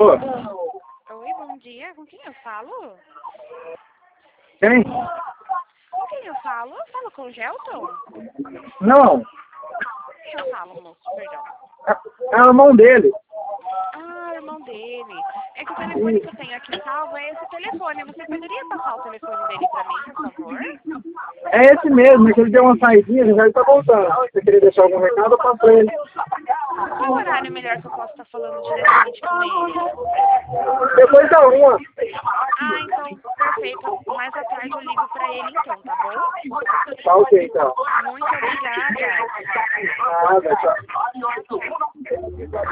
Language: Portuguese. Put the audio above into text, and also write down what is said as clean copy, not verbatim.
Oi, bom dia. Com quem eu falo? Quem? Com quem eu falo? Eu falo com o Gelton? Não. Quem eu falo, moço? Perdão. É o irmão dele. Ah, o irmão dele. É que o telefone que eu tenho aqui salvo é esse telefone. Você poderia passar o telefone dele pra mim, por favor? É esse mesmo, é que ele deu uma saidinha, já está voltando. Se você queria deixar algum recado, eu passo pra ele. Qual o horário melhor que eu posso estar falando diretamente com ele? Depois da uma. Ah, então, perfeito. Mais à tarde eu ligo pra ele então, tá bom? Tá ok, então. Muito obrigada. Nada, tchau. Tchau, tchau.